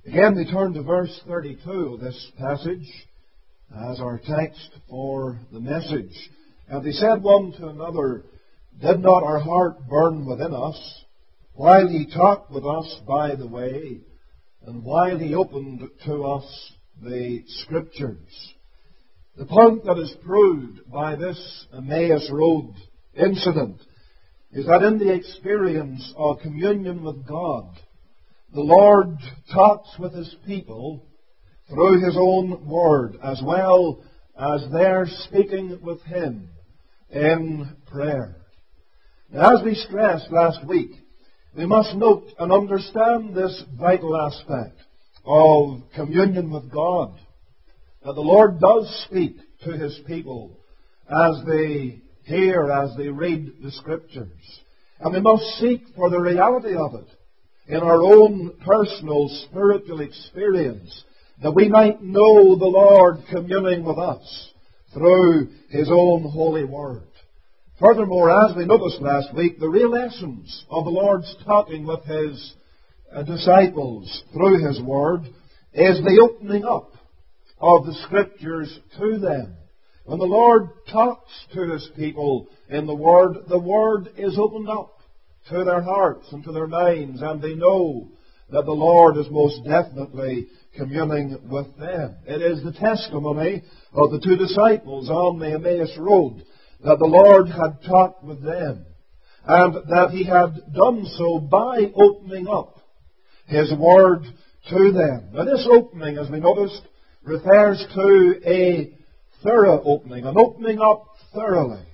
Again, we turn to verse 32 of this passage as our text for the message. And they said one to another, "Did not our heart burn within us, while he talked with us by the way, and while he opened to us the Scriptures?" The point that is proved by this Emmaus Road incident is that in the experience of communion with God, the Lord talks with His people through His own Word, as well as their speaking with Him in prayer. Now, as we stressed last week, we must note and understand this vital aspect of communion with God, that the Lord does speak to His people as they hear, as they read the Scriptures. And we must seek for the reality of it in our own personal spiritual experience, that we might know the Lord communing with us through His own holy Word. Furthermore, as we noticed last week, the real essence of the Lord's talking with His disciples through His Word is the opening up of the Scriptures to them. When the Lord talks to His people in the Word is opened up to their hearts and to their minds, and they know that the Lord is most definitely communing with them. It is the testimony of the two disciples on the Emmaus Road that the Lord had talked with them, and that He had done so by opening up His Word to them. Now, this opening, as we noticed, refers to a thorough opening, an opening up thoroughly,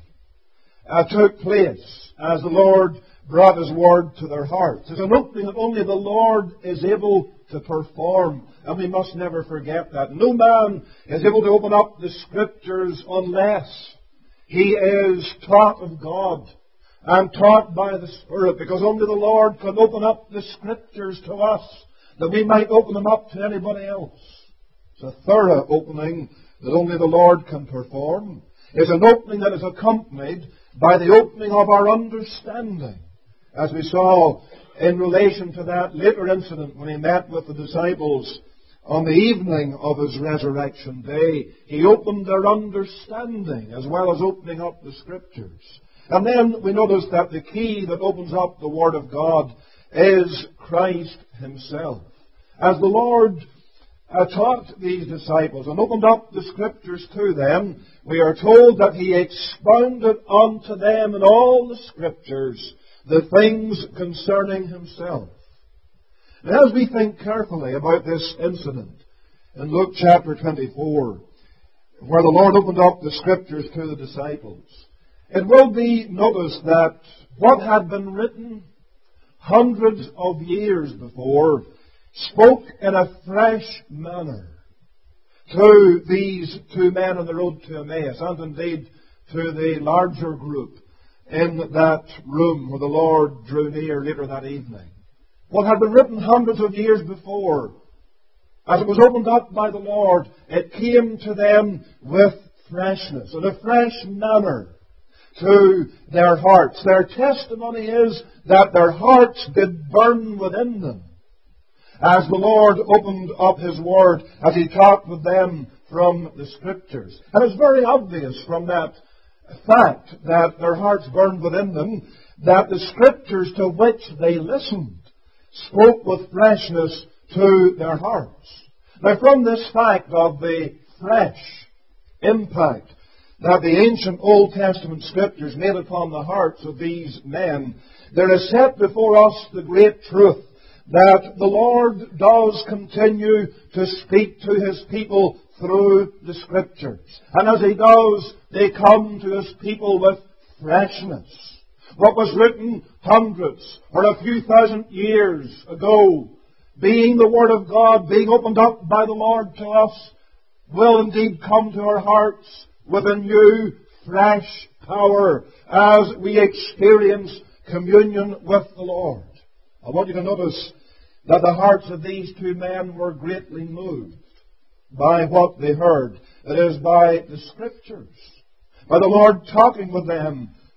took place as the Lord brought His Word to their hearts. It's an opening that only the Lord is able to perform, and we must never forget that. No man is able to open up the Scriptures unless he is taught of God and taught by the Spirit, because only the Lord can open up the Scriptures to us, that we might open them up to anybody else. It's a thorough opening that only the Lord can perform. It's an opening that is accompanied by the opening of our understanding, as we saw in relation to that later incident when He met with the disciples on the evening of His resurrection day. He opened their understanding as well as opening up the Scriptures. And then we notice that the key that opens up the Word of God is Christ Himself. As the Lord taught these disciples and opened up the Scriptures to them, we are told that He expounded unto them in all the Scriptures the things concerning Himself. And as we think carefully about this incident in Luke chapter 24, where the Lord opened up the Scriptures to the disciples, it will be noticed that what had been written hundreds of years before spoke in a fresh manner to these two men on the road to Emmaus, and indeed to the larger group in that room where the Lord drew near later that evening. What had been written hundreds of years before, as it was opened up by the Lord, it came to them with freshness, in a fresh manner, to their hearts. Their testimony is that their hearts did burn within them as the Lord opened up His Word, as He talked with them from the Scriptures. And it's very obvious from that fact that their hearts burned within them, that the Scriptures to which they listened spoke with freshness to their hearts. Now, from this fact of the fresh impact that the ancient Old Testament Scriptures made upon the hearts of these men, there is set before us the great truth that the Lord does continue to speak to His people through the Scriptures. And as He does, they come to His people with freshness. What was written hundreds or a few thousand years ago, being the Word of God, being opened up by the Lord to us, will indeed come to our hearts with a new, fresh power as we experience communion with the Lord. I want you to notice that the hearts of these two men were greatly moved by what they heard. That is, by the Scriptures, by the Lord talking with them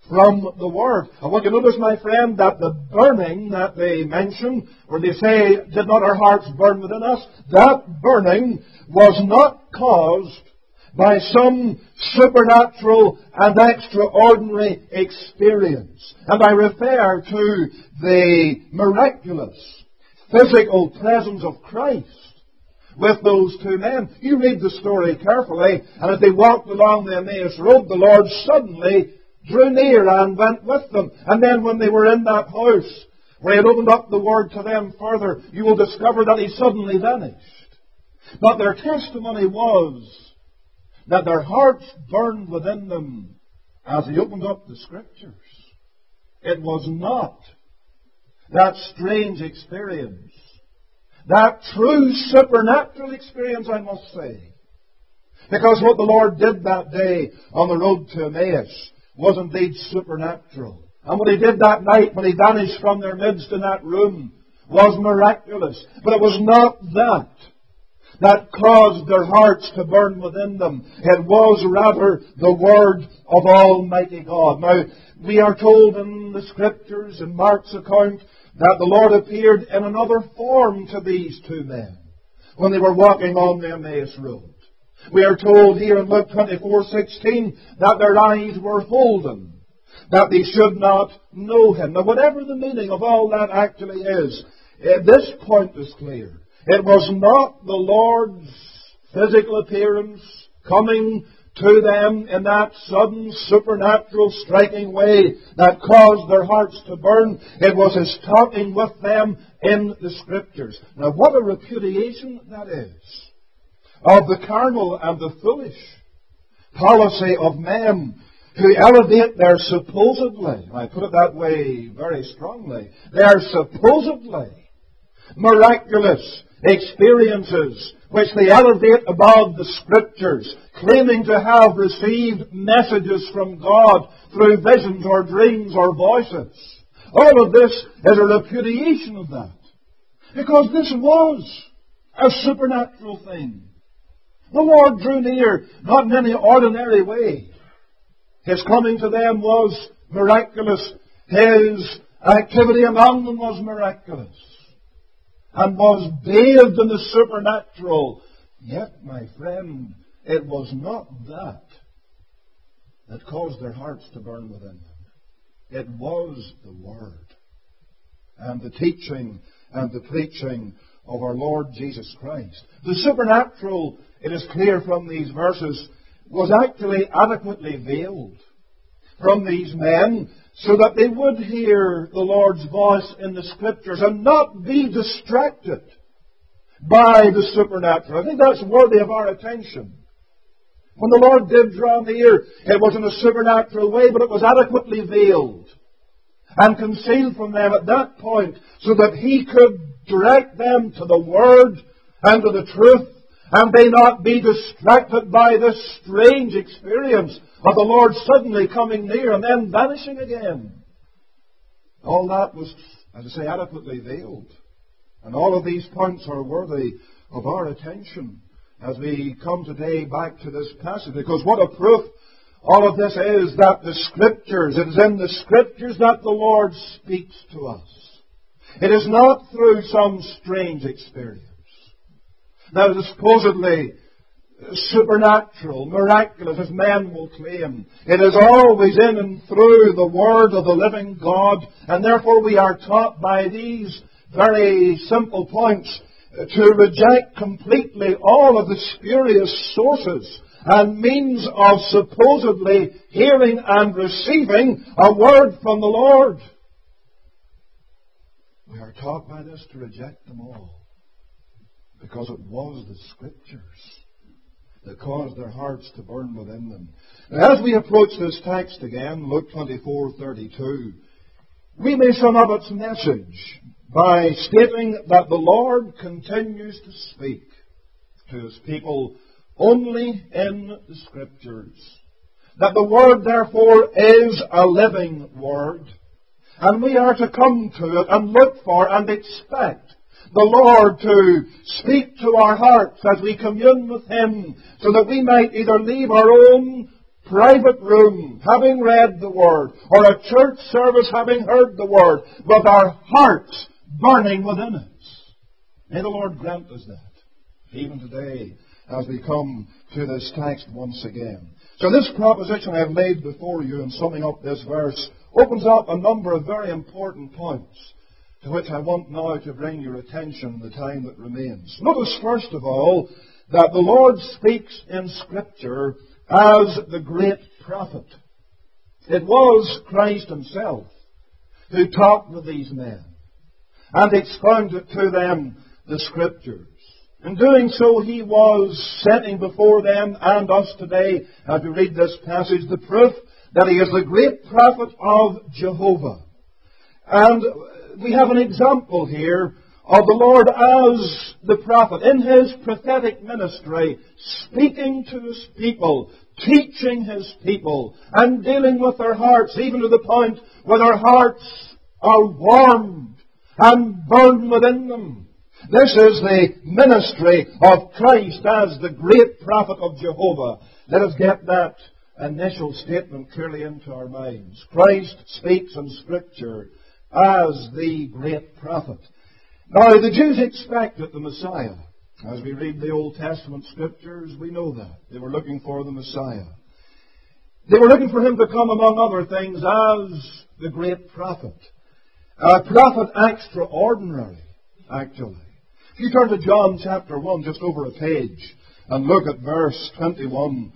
from the Word. I want you to notice, my friend, that the burning that they mention, where they say, did not our hearts burn within us? That burning was not caused by some supernatural and extraordinary experience. And I refer to the miraculous physical presence of Christ with those two men. You read the story carefully, and as they walked along the Emmaus Road, the Lord suddenly drew near and went with them. And then when they were in that house, where He had opened up the Word to them further, you will discover that He suddenly vanished. But their testimony was that their hearts burned within them as He opened up the Scriptures. It was not that strange experience, that true supernatural experience, I must say. Because what the Lord did that day on the road to Emmaus was indeed supernatural. And what He did that night when He vanished from their midst in that room was miraculous. But it was not that caused their hearts to burn within them. It was rather the Word of Almighty God. Now, we are told in the Scriptures, in Mark's account, that the Lord appeared in another form to these two men when they were walking on the Emmaus Road. We are told here in Luke 24:16 that their eyes were holden, that they should not know Him. Now, whatever the meaning of all that actually is, this point is clear. It was not the Lord's physical appearance coming to them in that sudden, supernatural, striking way that caused their hearts to burn. It was His talking with them in the Scriptures. Now, what a repudiation that is of the carnal and the foolish policy of men who elevate their supposedly, I put it that way very strongly, their supposedly miraculous experiences which they elevate above the Scriptures, claiming to have received messages from God through visions or dreams or voices. All of this is a repudiation of that. Because this was a supernatural thing. The Lord drew near, not in any ordinary way. His coming to them was miraculous. His activity among them was miraculous. And was bathed in the supernatural. Yet, my friend, it was not that caused their hearts to burn within them. It was the Word and the teaching and the preaching of our Lord Jesus Christ. The supernatural, it is clear from these verses, was actually adequately veiled from these men so that they would hear the Lord's voice in the Scriptures and not be distracted by the supernatural. I think that's worthy of our attention. When the Lord did draw near, it was in a supernatural way, but it was adequately veiled and concealed from them at that point so that He could direct them to the Word and to the truth, and they not be distracted by this strange experience of the Lord suddenly coming near and then vanishing again. All that was, as I say, adequately veiled. And all of these points are worthy of our attention as we come today back to this passage. Because what a proof all of this is that the Scriptures, it is in the Scriptures that the Lord speaks to us. It is not through some strange experience. Now, it is supposedly supernatural, miraculous, as men will claim. It is always in and through the Word of the living God, and therefore we are taught by these very simple points to reject completely all of the spurious sources and means of supposedly hearing and receiving a word from the Lord. We are taught by this to reject them all, because it was the Scriptures that caused their hearts to burn within them. Now, as we approach this text again, Luke 24:32, we may sum up its message by stating that the Lord continues to speak to His people only in the Scriptures. That the Word, therefore, is a living Word, and we are to come to it and look for and expect the Lord to speak to our hearts as we commune with Him, so that we might either leave our own private room having read the Word, or a church service having heard the Word, with our hearts burning within us. May the Lord grant us that, even today, as we come to this text once again. So this proposition I have laid before you in summing up this verse opens up a number of very important points to which I want now to bring your attention in the time that remains. Notice, first of all, that the Lord speaks in Scripture as the great prophet. It was Christ Himself who talked with these men and expounded to them the Scriptures. In doing so, He was setting before them and us today, as we read this passage, the proof that He is the great prophet of Jehovah. And we have an example here of the Lord as the prophet in His prophetic ministry, speaking to His people, teaching His people, and dealing with their hearts, even to the point where their hearts are warmed and burned within them. This is the ministry of Christ as the great prophet of Jehovah. Let us get that initial statement clearly into our minds. Christ speaks in Scripture as the great prophet. Now, the Jews expected the Messiah. As we read the Old Testament Scriptures, we know that. They were looking for the Messiah. They were looking for Him to come, among other things, as the great prophet. A prophet extraordinary, actually. If you turn to John chapter 1, just over a page, and look at verse 21.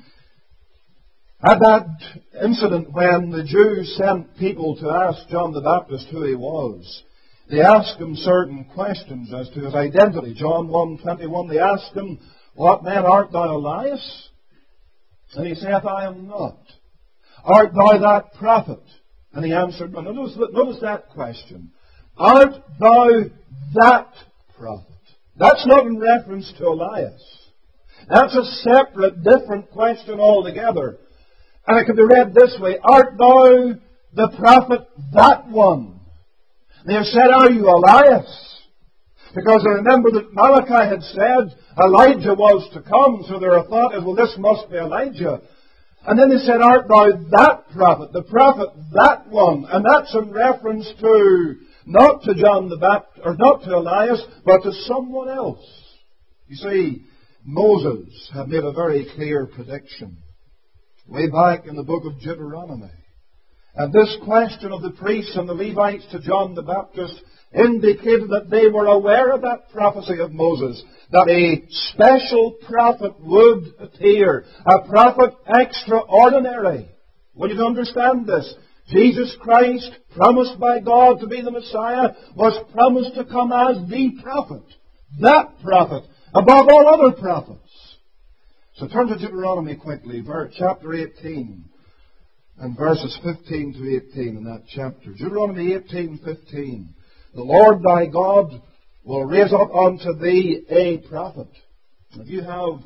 At that incident when the Jews sent people to ask John the Baptist who he was, they asked him certain questions as to his identity. John 1:21, they asked him, "What man art thou, Elias?" And he saith, "I am not." "Art thou that prophet?" And he answered, "No." Notice that question. "Art thou that prophet?" That's not in reference to Elias. That's a separate, different question altogether. And it can be read this way: "Art thou the prophet, that one?" They have said, "Are you Elias?" Because they remember that Malachi had said Elijah was to come, so their thought is, well, this must be Elijah. And then they said, "Art thou that prophet, the prophet, that one?" And that's in reference to, not to John the Baptist, or not to Elias, but to someone else. You see, Moses had made a very clear prediction way back in the book of Deuteronomy. And this question of the priests and the Levites to John the Baptist indicated that they were aware of that prophecy of Moses, that a special prophet would appear, a prophet extraordinary. We need to understand this. Jesus Christ, promised by God to be the Messiah, was promised to come as the prophet, that prophet, above all other prophets. So turn to Deuteronomy quickly, chapter 18. And verses 15 to 18 in that chapter. Deuteronomy 18:15. "The Lord thy God will raise up unto thee a prophet." If you have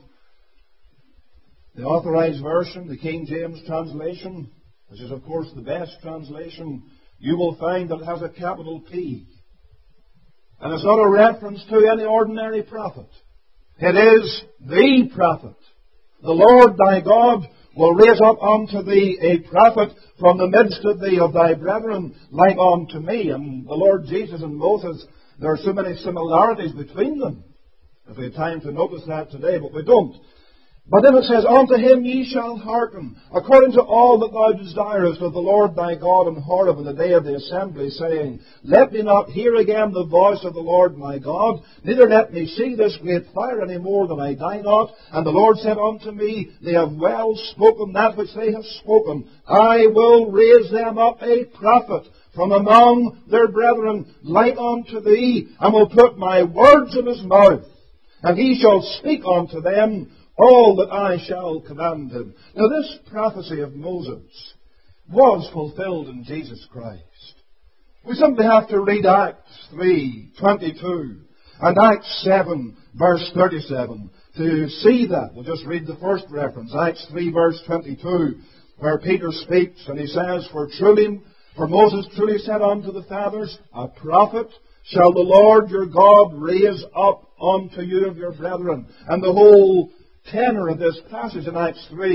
the Authorized Version, the King James translation, which is of course the best translation, you will find that it has a capital P. And it's not a reference to any ordinary prophet. It is the prophet. "The Lord thy God will raise up unto thee a prophet from the midst of thee of thy brethren, like unto me." And the Lord Jesus and Moses, there are so many similarities between them. If we had time to notice that today, but we don't. But then it says, "Unto him ye shall hearken, according to all that thou desirest of the Lord thy God in Horeb in the day of the assembly, saying, Let me not hear again the voice of the Lord my God, neither let me see this great fire any more than I die not. And the Lord said unto me, They have well spoken that which they have spoken. I will raise them up a prophet from among their brethren, like unto thee, and will put my words in his mouth, and he shall speak unto them all that I shall command him." Now this prophecy of Moses was fulfilled in Jesus Christ. We simply have to read Acts 3:22 and Acts 7 verse 37 to see that. We'll just read the first reference, Acts 3 verse 22, where Peter speaks and he says, For Moses truly said unto the fathers, A prophet shall the Lord your God raise up unto you of your brethren. And the whole tenor of this passage in Acts 3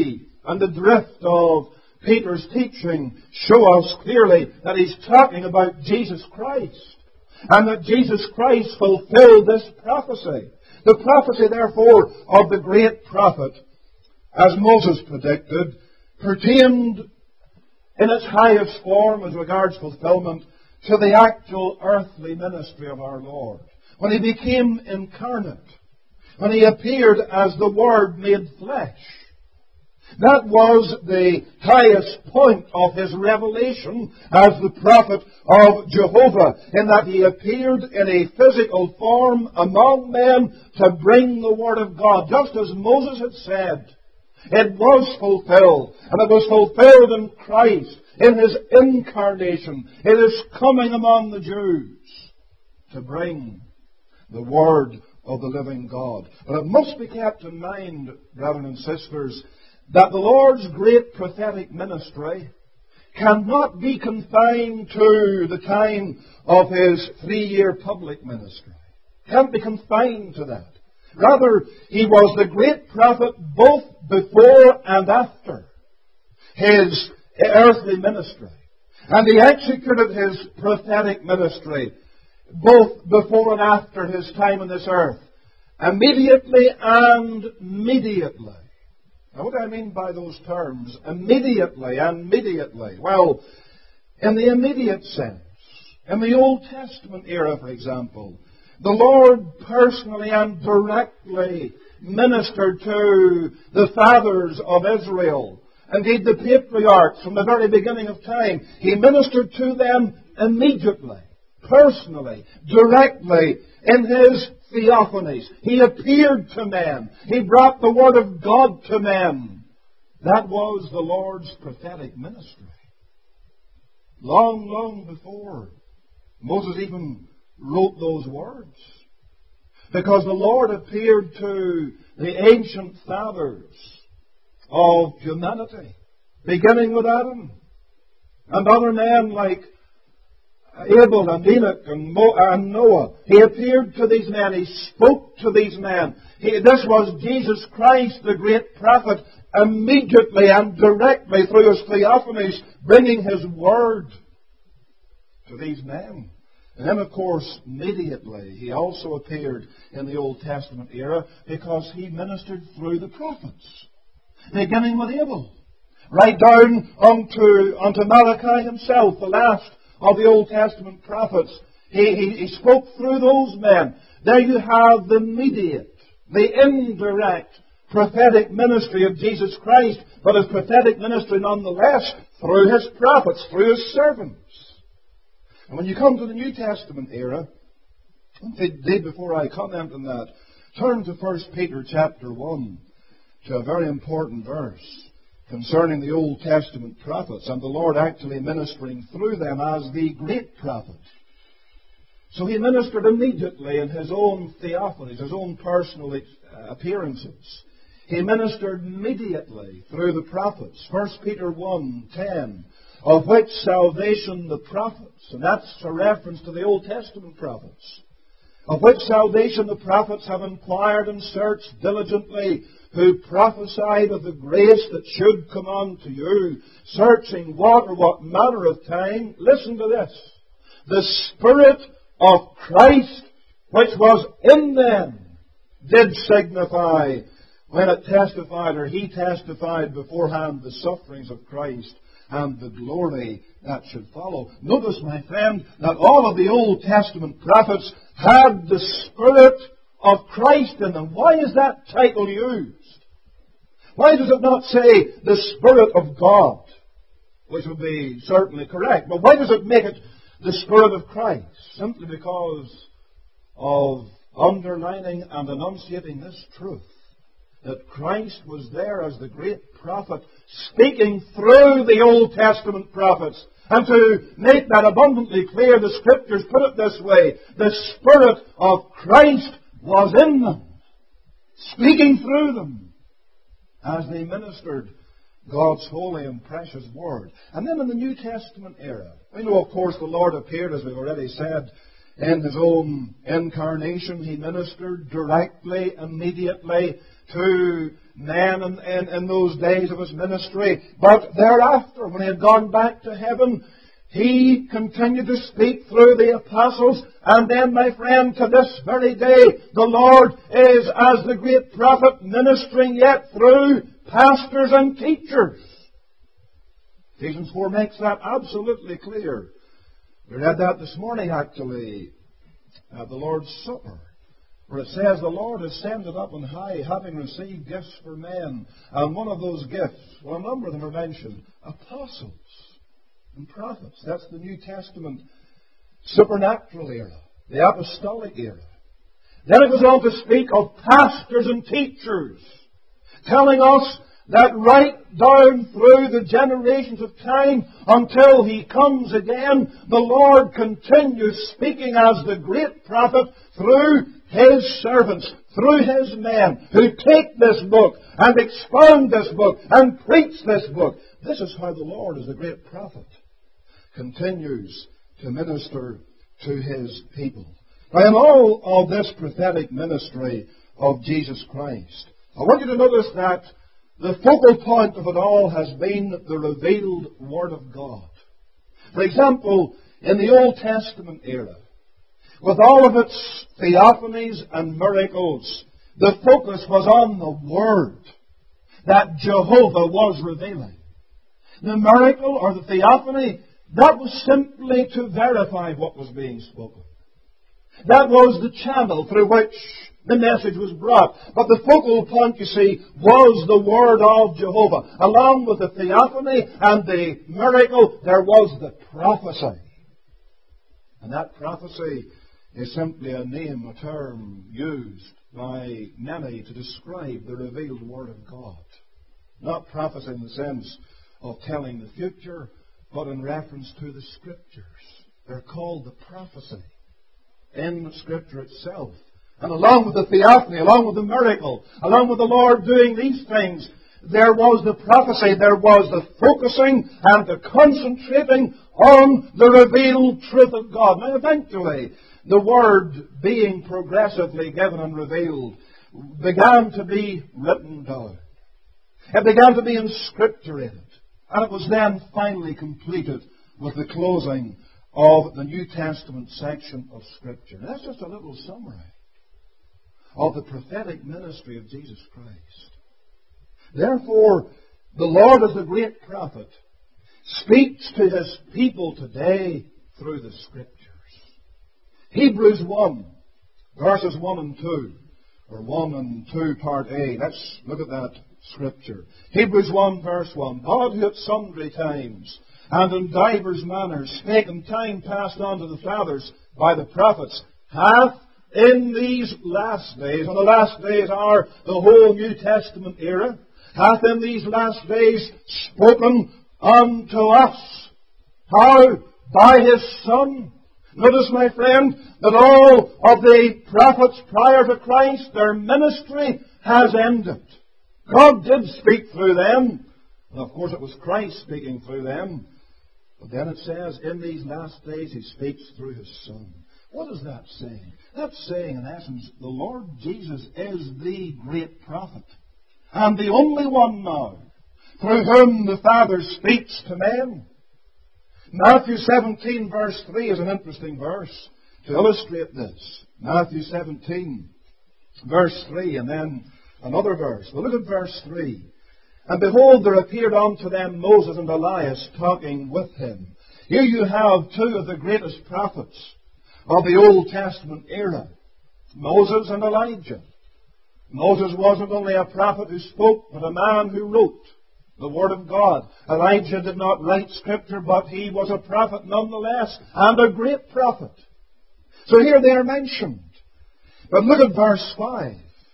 and the drift of Peter's teaching show us clearly that he's talking about Jesus Christ, and that Jesus Christ fulfilled this prophecy. The prophecy, therefore, of the great prophet, as Moses predicted, pertained in its highest form as regards fulfillment to the actual earthly ministry of our Lord. When he became incarnate, when he appeared as the Word made flesh. That was the highest point of his revelation as the prophet of Jehovah, in that he appeared in a physical form among men to bring the Word of God. Just as Moses had said, it was fulfilled, and it was fulfilled in Christ, in his incarnation, in his coming among the Jews to bring the Word of the living God. But it must be kept in mind, brethren and sisters, that the Lord's great prophetic ministry cannot be confined to the time of his 3-year public ministry. Can't be confined to that. Rather, he was the great prophet both before and after his earthly ministry. And he executed his prophetic ministry both before and after his time on this earth. Immediately and mediately. Now, what do I mean by those terms? Immediately and mediately. Well, in the immediate sense, in the Old Testament era, for example, the Lord personally and directly ministered to the fathers of Israel. Indeed, the patriarchs from the very beginning of time. He ministered to them immediately, personally, directly, in his theophanies. He appeared to men. He brought the Word of God to men. That was the Lord's prophetic ministry. Long, long before Moses even wrote those words. Because the Lord appeared to the ancient fathers of humanity, beginning with Adam, and other men like Abel and Enoch and Noah. He appeared to these men. He spoke to these men. This was Jesus Christ, the great prophet, immediately and directly through his theophanies, bringing his word to these men. And then, of course, immediately, he also appeared in the Old Testament era because he ministered through the prophets, beginning with Abel, right down unto Malachi himself, the last of the Old Testament prophets. He spoke through those men. There you have the immediate, the indirect prophetic ministry of Jesus Christ, but his prophetic ministry nonetheless through his prophets, through his servants. And when you come to the New Testament era, indeed before I comment on that, turn to 1 Peter chapter 1 to a very important verse concerning the Old Testament prophets and the Lord actually ministering through them as the great prophet. So he ministered immediately in his own theophanies, his own personal appearances. He ministered immediately through the prophets. 1 Peter 1:10, of which salvation the prophets, and that's a reference to the Old Testament prophets, of which salvation the prophets have inquired and searched diligently, who prophesied of the grace that should come unto you, searching what manner of time, listen to this, the Spirit of Christ, which was in them, did signify when it testified, or he testified beforehand, the sufferings of Christ and the glory that should follow. Notice, my friend, that all of the Old Testament prophets had the Spirit of Christ in them. Why is that title used? Why does it not say the Spirit of God? Which would be certainly correct. But why does it make it the Spirit of Christ? Simply because of underlining and enunciating this truth, that Christ was there as the great prophet, speaking through the Old Testament prophets. And to make that abundantly clear, the Scriptures put it this way: the Spirit of Christ was in them, speaking through them, as they ministered God's holy and precious Word. And then in the New Testament era, we know, of course, the Lord appeared, as we've already said, In His own incarnation, He ministered directly, immediately to men in those days of His ministry. But thereafter, when He had gone back to heaven, He continued to speak through the apostles. And then, my friend, to this very day, the Lord is, as the great prophet, ministering yet through pastors and teachers. Ephesians 4 makes that absolutely clear. We read that this morning, actually, at the Lord's Supper, where it says, the Lord ascended up on high, having received gifts for men. And one of those gifts, well, a number of them are mentioned, apostles and prophets. That's the New Testament supernatural era, the apostolic era. Then it goes on to speak of pastors and teachers, telling us that right down through the generations of time until He comes again, the Lord continues speaking as the great prophet through His servants, through His men, who take this book and expound this book and preach this book. This is how the Lord, as the great prophet, continues to minister to His people. Now, in all of this prophetic ministry of Jesus Christ, I want you to notice that the focal point of it all has been the revealed Word of God. For example, in the Old Testament era, with all of its theophanies and miracles, the focus was on the Word that Jehovah was revealing. The miracle or the theophany, that was simply to verify what was being spoken. That was the channel through which the message was brought. But the focal point, you see, was the Word of Jehovah. Along with the theophany and the miracle, there was the prophecy. And that prophecy is simply a name, a term used by many to describe the revealed Word of God. Not prophecy in the sense of telling the future, but in reference to the Scriptures. They're called the prophecy in the Scripture itself. And along with the theophany, along with the miracle, along with the Lord doing these things, there was the prophecy, there was the focusing and the concentrating on the revealed truth of God. Now eventually, the Word being progressively given and revealed began to be written down. It began to be inscripturated. And it was then finally completed with the closing of the New Testament section of Scripture. That's just a little summary of the prophetic ministry of Jesus Christ. Therefore, the Lord as the great prophet speaks to His people today through the Scriptures. Hebrews 1, verses 1 and 2, or 1 and 2, part A. Let's look at that Scripture. Hebrews 1, verse 1. God, who at sundry times and in divers manners spake in time past unto the fathers by the prophets, hath in these last days, and the last days are the whole New Testament era, hath in these last days spoken unto us. How? By His Son. Notice, my friend, that all of the prophets prior to Christ, their ministry has ended. God did speak through them, and of course it was Christ speaking through them. But then it says, in these last days He speaks through His Son. What is that saying? That's saying, in essence, the Lord Jesus is the great prophet, and the only one now through whom the Father speaks to men. Matthew 17, verse 3 is an interesting verse to illustrate this. Matthew 17, verse 3, and then another verse. Well, look at verse 3. And behold, there appeared unto them Moses and Elias talking with him. Here you have two of the greatest prophets of the Old Testament era, Moses and Elijah. Moses wasn't only a prophet who spoke, but a man who wrote the Word of God. Elijah did not write Scripture, but he was a prophet nonetheless, and a great prophet. So here they are mentioned. But look at verse 5.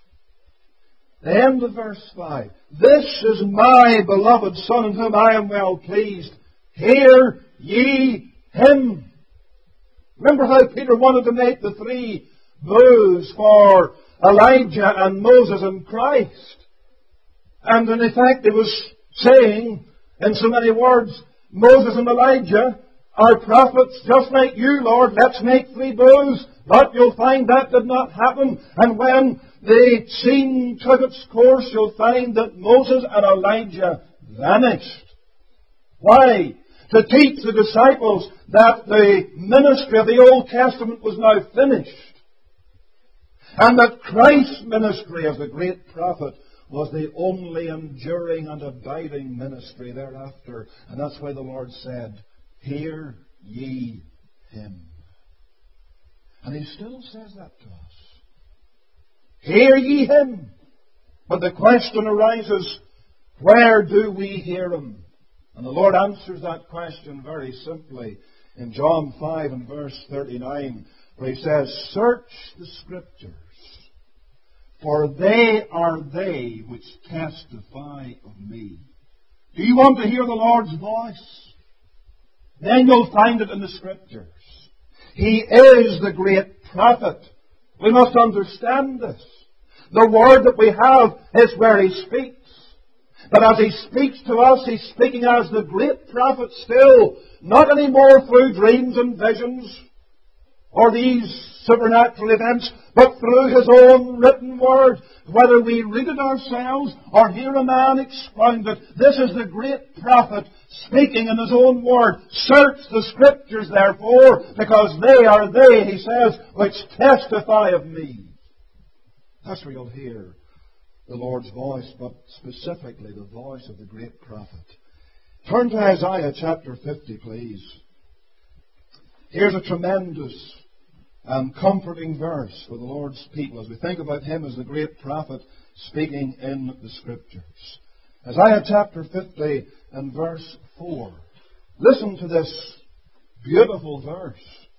The end of verse 5. This is my beloved Son, in whom I am well pleased. Hear ye Him. Remember how Peter wanted to make the three booths for Elijah and Moses and Christ. And in effect, he was saying, in so many words, Moses and Elijah our prophets, just like you, Lord, let's make 3 bulls. But you'll find that did not happen. And when the scene took its course, you'll find that Moses and Elijah vanished. Why? To teach the disciples that the ministry of the Old Testament was now finished. And that Christ's ministry as the great prophet was the only enduring and abiding ministry thereafter. And that's why the Lord said, "Hear ye him." And He still says that to us. Hear ye him. But the question arises, where do we hear him? And the Lord answers that question very simply in John 5 and verse 39, where He says, "Search the Scriptures, for they are they which testify of me." Do you want to hear the Lord's voice? Then you'll find it in the Scriptures. He is the great prophet. We must understand this. The Word that we have is where He speaks. But as He speaks to us, He's speaking as the great prophet still, not anymore through dreams and visions or these supernatural events, but through His own written Word. Whether we read it ourselves or hear a man expound it, this is the great prophet speaking in His own Word. Search the Scriptures, therefore, because they are they, He says, which testify of me. That's where you'll hear the Lord's voice, but specifically the voice of the great prophet. Turn to Isaiah chapter 50, please. Here's a tremendous and comforting verse for the Lord's people as we think about Him as the great prophet speaking in the Scriptures. Isaiah chapter 50 and verse 4. Listen to this beautiful verse.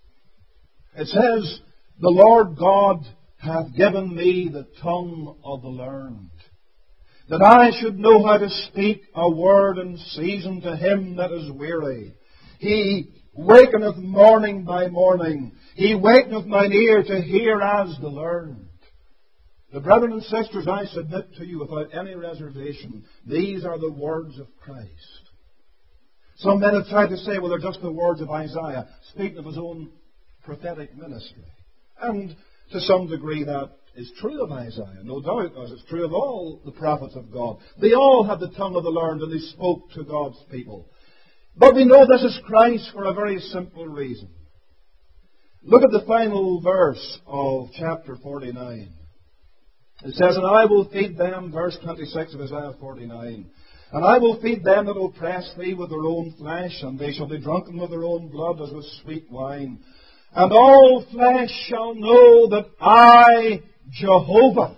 It says, "The Lord God hath given me the tongue of the learned, that I should know how to speak a word in season to him that is weary. He wakeneth morning by morning. He wakeneth mine ear to hear as the learned." The brethren and sisters, I submit to you without any reservation, these are the words of Christ. Some men have tried to say, well, they're just the words of Isaiah, speaking of his own prophetic ministry. And to some degree that is true of Isaiah, no doubt, as it's true of all the prophets of God. They all had the tongue of the learned and they spoke to God's people. But we know this is Christ for a very simple reason. Look at the final verse of chapter 49. It says, "And I will feed them," verse 26 of Isaiah 49, "and I will feed them that oppress thee with their own flesh, and they shall be drunken with their own blood as with sweet wine. And all flesh shall know that I, Jehovah,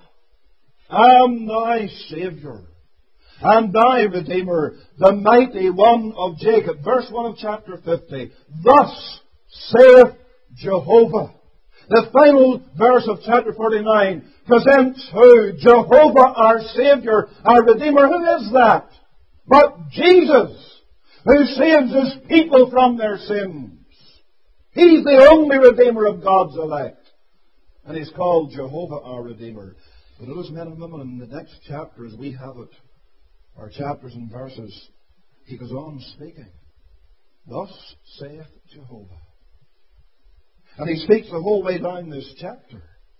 am thy Saviour, and thy Redeemer, the mighty one of Jacob." Verse 1 of chapter 50. "Thus saith Jehovah." The final verse of chapter 49 presents who? Jehovah, our Saviour, our Redeemer. Who is that? But Jesus, who saves His people from their sins. He's the only Redeemer of God's elect. And He's called Jehovah our Redeemer. But notice, men and women, in the next chapter, as we have it, our chapters and verses, He goes on speaking. "Thus saith Jehovah." And He speaks the whole way down this chapter.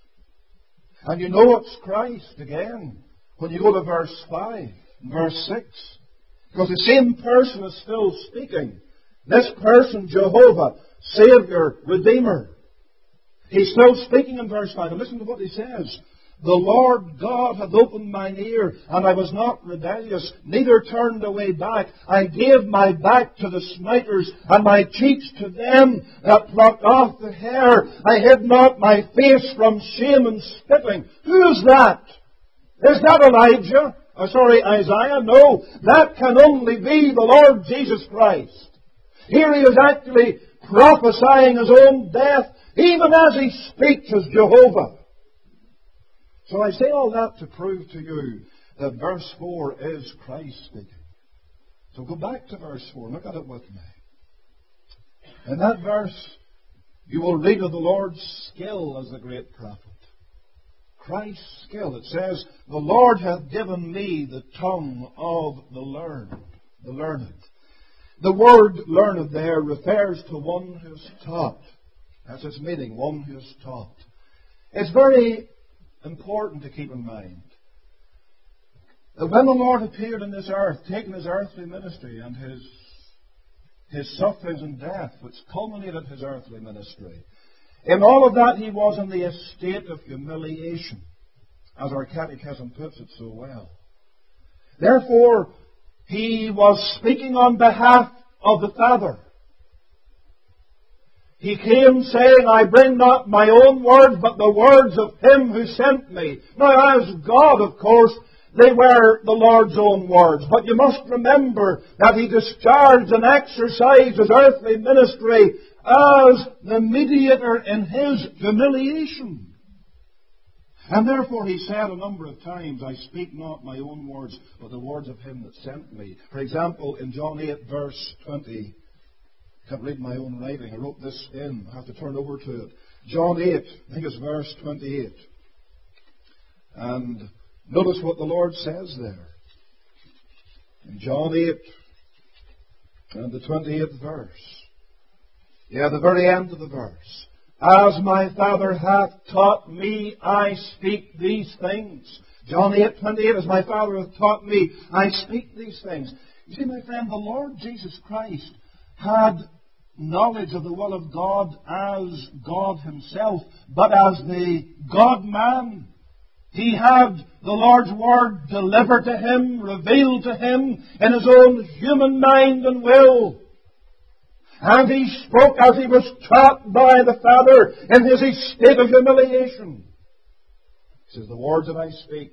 And you know it's Christ again when you go to verse 5 and verse 6. Because the same person is still speaking. This person, Jehovah, Saviour, Redeemer. He's still speaking in verse 5. And listen to what he says. "The Lord God hath opened mine ear, and I was not rebellious, neither turned away back. I gave my back to the smiters, and my cheeks to them that plucked off the hair. I hid not my face from shame and spitting." Who's that? Is that Elijah? Isaiah? No, that can only be the Lord Jesus Christ. Here He is actually prophesying His own death, even as He speaks as Jehovah. So I say all that to prove to you that verse 4 is Christ speaking. So go back to verse 4. Look at it with me. In that verse, you will read of the Lord's skill as the great prophet. Christ's skill. It says, "The Lord hath given me the tongue of the learned." The learned. The word learned there refers to one who is taught. That's its meaning, one who is taught. It's very important to keep in mind that when the Lord appeared on this earth, taking His earthly ministry and His sufferings and death, which culminated His earthly ministry, in all of that He was in the estate of humiliation, as our catechism puts it so well. Therefore, He was speaking on behalf of the Father. He came saying, I bring not my own words, but the words of Him who sent me. Now, as God, of course, they were the Lord's own words. But you must remember that He discharged and exercised His earthly ministry as the mediator in His humiliation. And therefore He said a number of times, I speak not my own words, but the words of Him that sent me. For example, in John 8, verse 20, I can't read my own writing. I wrote this in. I have to turn over to it. John 8, I think it's verse 28. And notice what the Lord says there. In John 8 and the 28th verse. Yeah, the very end of the verse. As my Father hath taught me, I speak these things. John 8:28, as my Father hath taught me, I speak these things. You see, my friend, the Lord Jesus Christ had knowledge of the will of God as God Himself, but as the God-man. He had the Lord's Word delivered to Him, revealed to Him in His own human mind and will. And He spoke as He was taught by the Father in His estate of humiliation. He says, the words that I speak,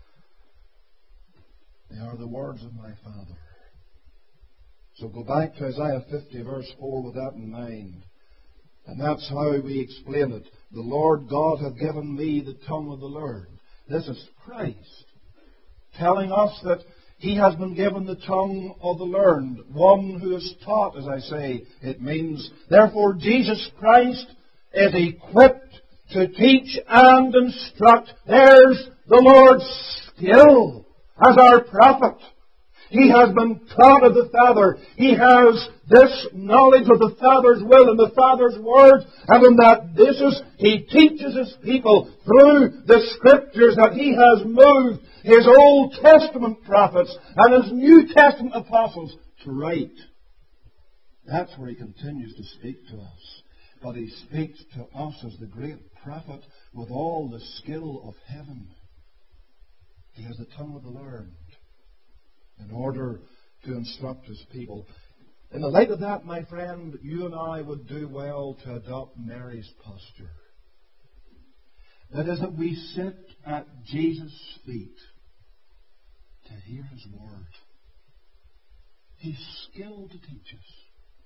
they are the words of my Father. So go back to Isaiah 50, verse 4 with that in mind. And that's how we explain it. The Lord God hath given me the tongue of the learned. This is Christ telling us that He has been given the tongue of the learned, one who is taught, as I say, it means. Therefore, Jesus Christ is equipped to teach and instruct. There's the Lord's skill as our prophet. He has been taught of the Father. He has this knowledge of the Father's will and the Father's words. And on that basis, He teaches His people through the Scriptures that He has moved His Old Testament prophets and His New Testament apostles to write. That's where He continues to speak to us. But He speaks to us as the great prophet with all the skill of heaven. He has the tongue of the learned in order to instruct His people. In the light of that, my friend, you and I would do well to adopt Mary's posture. That is, that we sit at Jesus' feet to hear His word. He's skilled to teach us.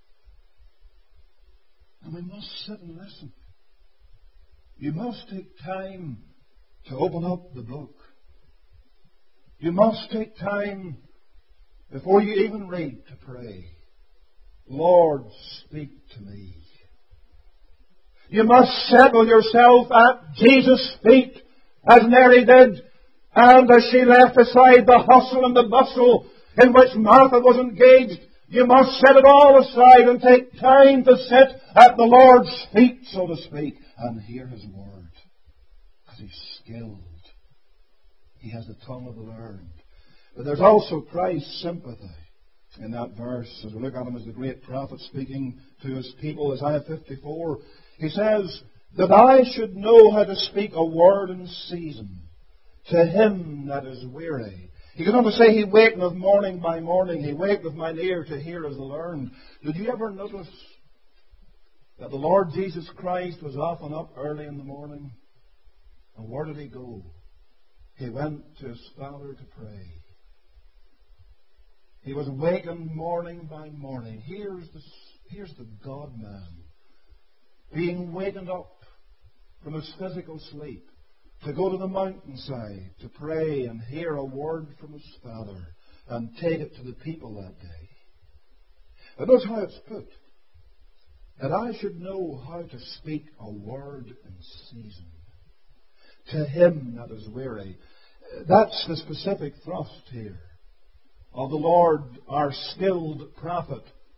And we must sit and listen. You must take time to open up the book. You must take time before you even read to pray. Lord, speak to me. You must settle yourself at Jesus' feet, as Mary did, and as she left aside the hustle and the bustle in which Martha was engaged, you must set it all aside and take time to sit at the Lord's feet, so to speak, and hear His word. Because He's skilled. He has the tongue of the learned. But there's also Christ's sympathy in that verse. As we look at Him as the great prophet speaking to His people, Isaiah 54, He says, that I should know how to speak a word in season to him that is weary. He goes on to say, He wakeneth morning by morning. He waketh mine ear to hear as the learned. Did you ever notice that the Lord Jesus Christ was often up early in the morning? And where did He go? He went to His Father to pray. He was awakened morning by morning. Here's the God-man being wakened up from his physical sleep to go to the mountainside to pray and hear a word from his Father and take it to the people that day. But notice how it's put. That I should know how to speak a word in season to him that is weary. That's the specific thrust here of the Lord, our skilled prophet,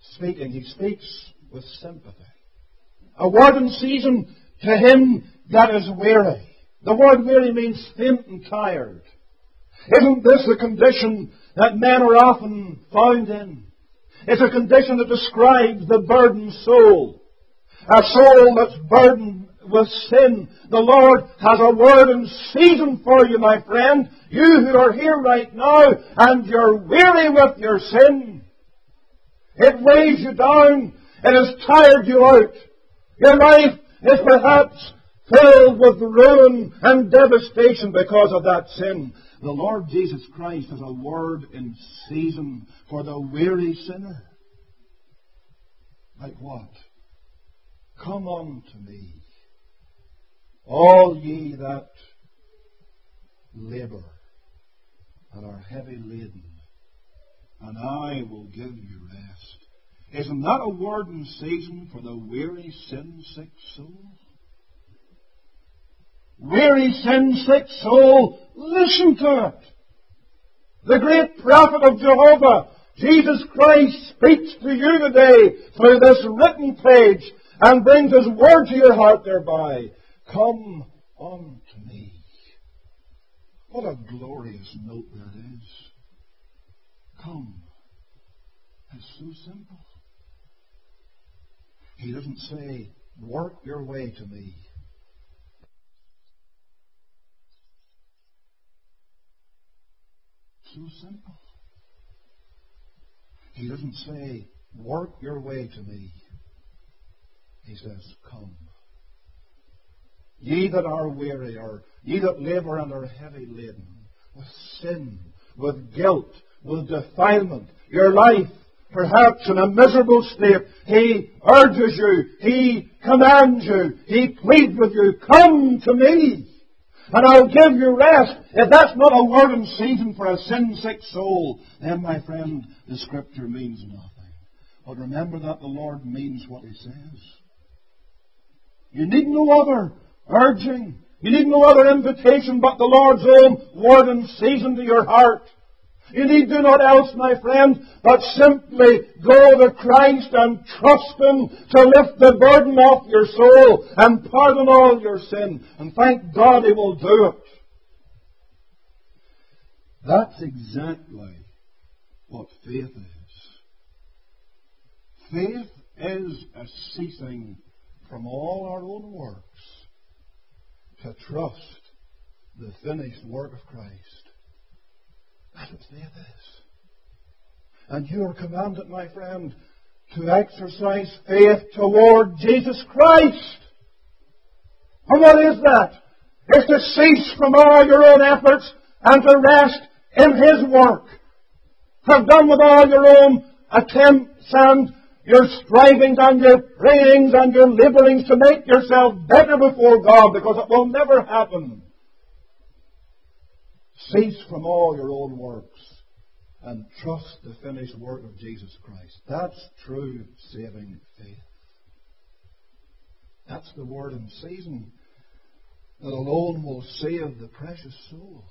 speaking, he speaks with sympathy. A word in season to him that is weary. The word weary means faint and tired. Isn't this a condition that men are often found in? It's a condition that describes the burdened soul. A soul that's burdened with sin. The Lord has a word in season for you, my friend. You who are here right now and you're weary with your sin. It weighs you down. It has tired you out. Your life is perhaps filled with ruin and devastation because of that sin. The Lord Jesus Christ has a word in season for the weary sinner. Like what? Come unto me, all ye that labour and are heavy laden, and I will give you rest. Isn't that a word in season for the weary, sin-sick soul? Weary, sin-sick soul, listen to it. The great prophet of Jehovah, Jesus Christ, speaks to you today through this written page and brings His word to your heart thereby. Come unto me. What a glorious note that is. Come. It's so simple. He doesn't say, work your way to me. So simple. He doesn't say, work your way to me. He says, come. Ye that are weary, or ye that labour and are heavy laden, with sin, with guilt, with defilement, your life perhaps in a miserable state, He urges you, He commands you, He pleads with you, come to me, and I'll give you rest. If that's not a word in season for a sin-sick soul, then, my friend, the Scripture means nothing. But remember that the Lord means what He says. You need no other urging. You need no other invitation but the Lord's own word in season to your heart. You need do not else, my friend, but simply go to Christ and trust Him to lift the burden off your soul and pardon all your sin. And thank God He will do it. That's exactly what faith is. Faith is a ceasing from all our own works to trust the finished work of Christ. That's what faith is. And you are commanded, my friend, to exercise faith toward Jesus Christ. And what is that? It's to cease from all your own efforts and to rest in His work. Have done with all your own attempts and your strivings and your prayings and your labourings to make yourself better before God, because it will never happen. Cease from all your own works and trust the finished work of Jesus Christ. That's true saving faith. That's the word in season that alone will save the precious soul.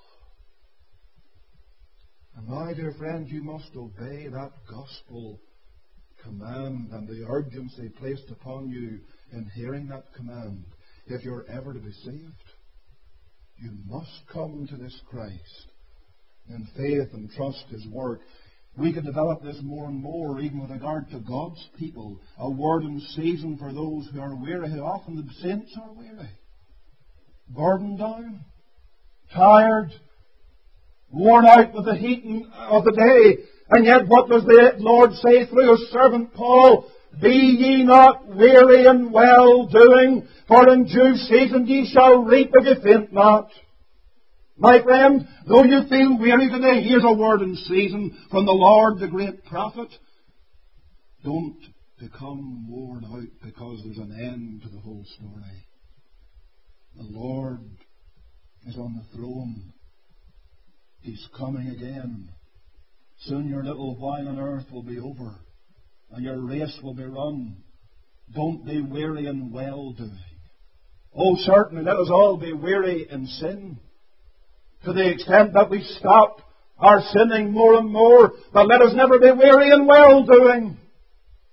And my dear friend, you must obey that gospel command and the urgency placed upon you in hearing that command. If you're ever to be saved, you must come to this Christ in faith and trust His work. We can develop this more and more, even with regard to God's people. A word in season for those who are weary. How often the saints are weary, burdened down, tired, worn out with the heat of the day. And yet what does the Lord say through His servant Paul? Be ye not weary in well-doing, for in due season ye shall reap if ye faint not. My friend, though you feel weary today, here's a word in season from the Lord, the great prophet. Don't become worn out because there's an end to the whole story. The Lord is on the throne. He's coming again. Soon your little while on earth will be over, and your race will be run. Don't be weary in well-doing. Oh, certainly, let us all be weary in sin, to the extent that we stop our sinning more and more, but let us never be weary in well-doing.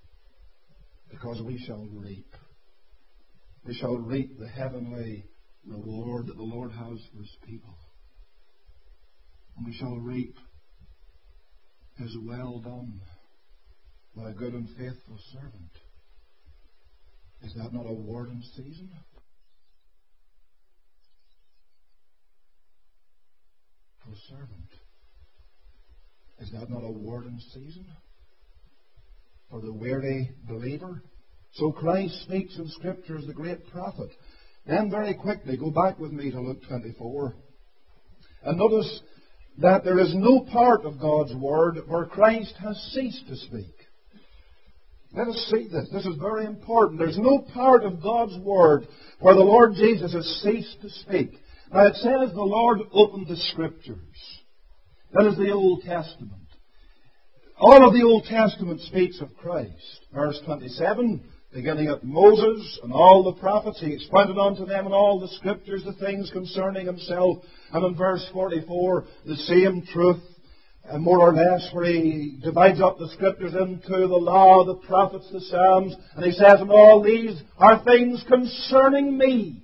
because we shall reap. We shall reap the heavenly reward that the Lord has for His people. And we shall reap His well done, thy good and faithful servant. Is that not a word in season? For servant. Is that not a word in season? For the weary believer? So Christ speaks in Scripture as the great prophet. Then very quickly, go back with me to Luke 24. And notice that there is no part of God's Word where Christ has ceased to speak. Let us see this. This is very important. There's no part of God's Word where the Lord Jesus has ceased to speak. Now it says the Lord opened the Scriptures. That is the Old Testament. All of the Old Testament speaks of Christ. Verse 27, beginning at Moses and all the prophets, He expounded unto them in all the Scriptures the things concerning Himself. And in verse 44, the same truth, more or less, where He divides up the Scriptures into the law, the prophets, the Psalms. And He says, and all these are things concerning me.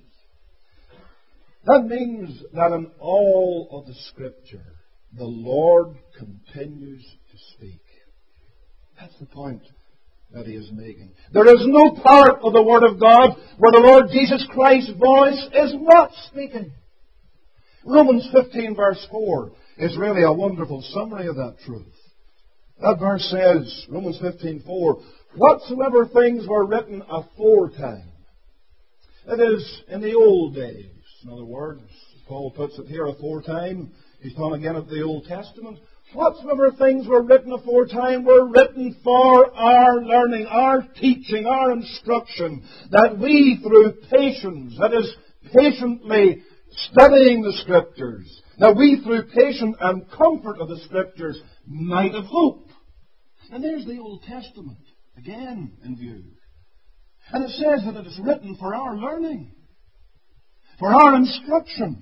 That means that in all of the Scripture, the Lord continues to speak. That's the point that He is making. There is no part of the Word of God where the Lord Jesus Christ's voice is not speaking. Romans 15 verse 4 is really a wonderful summary of that truth. That verse says, Romans 15:4, whatsoever things were written aforetime. That is, in the old days. In other words, Paul puts it here aforetime. He's talking again of the Old Testament. Whatsoever things were written aforetime were written for our learning, our teaching, our instruction, that we through patience, that is, patiently studying the Scriptures, that we through patience and comfort of the Scriptures might have hope. And there's the Old Testament, again in view. And it says that it is written for our learning, for our instruction,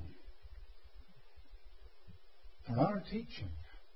for our teaching.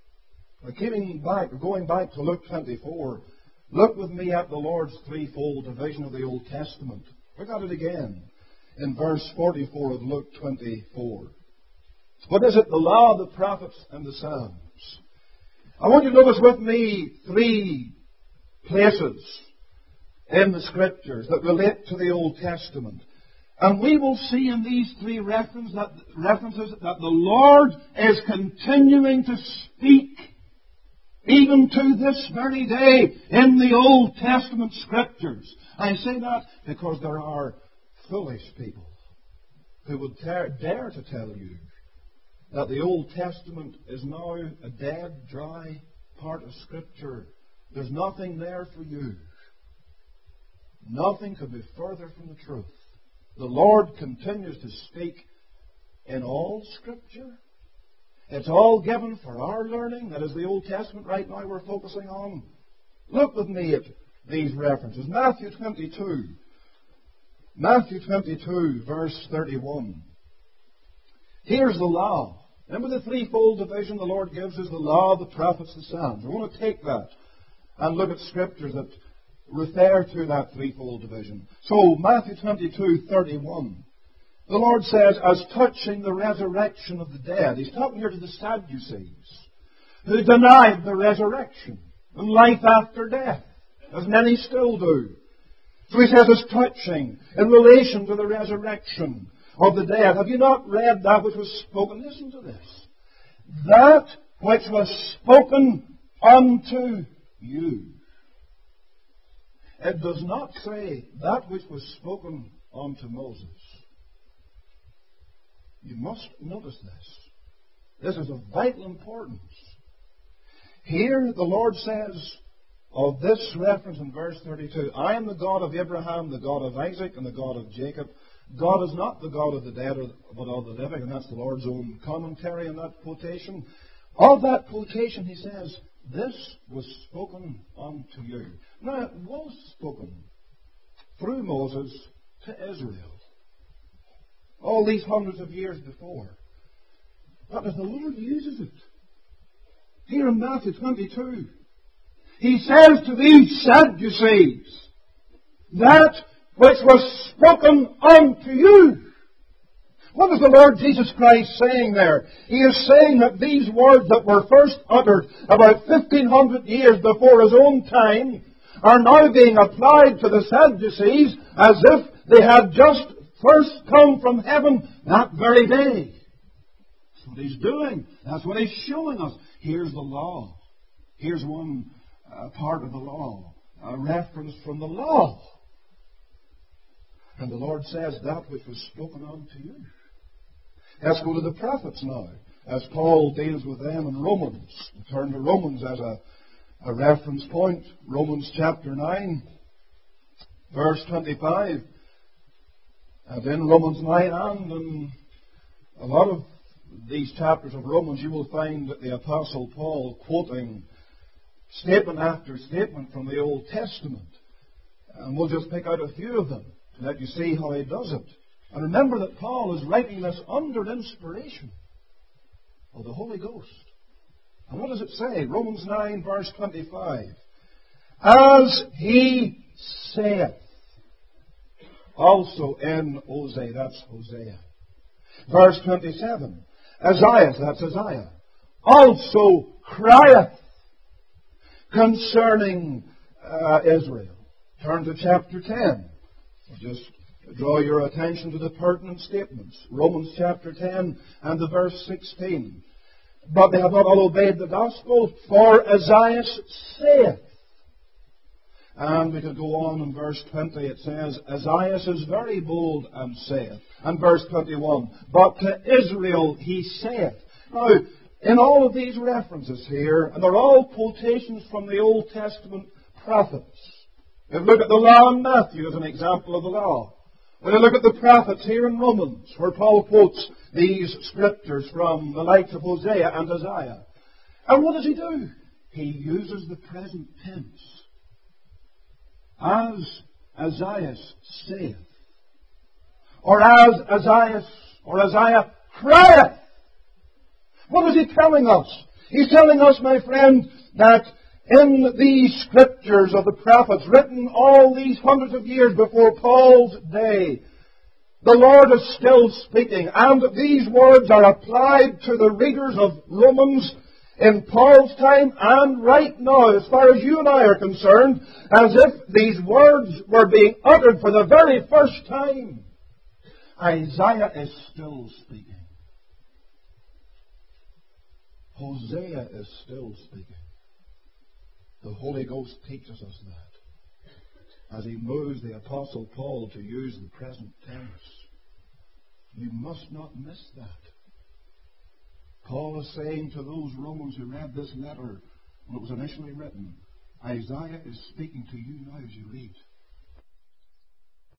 Going back to Luke 24, look with me at the Lord's threefold division of the Old Testament. Look at it again in verse 44 of Luke 24. What is it? The law, the prophets, and the Psalms. I want you to notice with me three places in the Scriptures that relate to the Old Testament. And we will see in these three references that the Lord is continuing to speak even to this very day in the Old Testament Scriptures. I say that because there are foolish people who would dare to tell you that the Old Testament is now a dead, dry part of Scripture. There's nothing there for you. Nothing could be further from the truth. The Lord continues to speak in all Scripture. It's all given for our learning. That is the Old Testament right now we're focusing on. Look with me at these references. Matthew 22. Matthew 22, verse 31. Here's the law. Remember the threefold division the Lord gives us, the law, the prophets, the Psalms. We want to take that and look at Scriptures that refer to that threefold division. So, Matthew 22, 31. The Lord says, as touching the resurrection of the dead. He's talking here to the Sadducees, who denied the resurrection and life after death, as many still do. So he says, as touching, in relation to the resurrection of the dead. Have you not read that which was spoken? Listen to this. That which was spoken unto you. It does not say that which was spoken unto Moses. You must notice this. This is of vital importance. Here the Lord says of this reference in verse 32, I am the God of Abraham, the God of Isaac, and the God of Jacob. God is not the God of the dead, but of the living, and that's the Lord's own commentary on that quotation. Of that quotation, he says, this was spoken unto you. Now, it was spoken through Moses to Israel all these hundreds of years before. But as the Lord uses it, here in Matthew 22, he says to these Sadducees, that which was spoken unto you. What is the Lord Jesus Christ saying there? He is saying that these words that were first uttered about 1,500 years before His own time are now being applied to the Sadducees as if they had just first come from heaven that very day. That's what He's doing. That's what He's showing us. Here's the law. Here's one part of the law. A reference from the law. And the Lord says that which was spoken unto you. Let's go to the prophets now, as Paul deals with them in Romans. We turn to Romans as a reference point. Romans chapter 9, verse 25. And in Romans 9 and in a lot of these chapters of Romans, you will find that the Apostle Paul quoting statement after statement from the Old Testament. And we'll just pick out a few of them to let you see how he does it. And remember that Paul is writing this under inspiration of the Holy Ghost. And what does it say? Romans 9, verse 25. As he saith, also in Hosea, that's Hosea. Verse 27. Isaiah, that's Isaiah, also crieth concerning Israel. Turn to chapter 10. Just draw your attention to the pertinent statements. Romans chapter 10 and the verse 16. But they have not all obeyed the gospel, for Isaiah saith. And we could go on in verse 20. It says, Isaiah is very bold and saith. And verse 21, but to Israel he saith. Now, in all of these references here, and they're all quotations from the Old Testament prophets. If you look at the law in Matthew as an example of the law. When you look at the prophets here in Romans, where Paul quotes these scriptures from the likes of Hosea and Isaiah. And what does he do? He uses the present tense. As Isaiah saith. Or as Isaiah crieth. What is he telling us? He's telling us, my friend, that in these scriptures of the prophets, written all these hundreds of years before Paul's day, the Lord is still speaking, and these words are applied to the readers of Romans in Paul's time and right now, as far as you and I are concerned, as if these words were being uttered for the very first time. Isaiah is still speaking. Hosea is still speaking. The Holy Ghost teaches us that as he moves the Apostle Paul to use the present tense. You must not miss that. Paul is saying to those Romans who read this letter when it was initially written, Isaiah is speaking to you now as you read.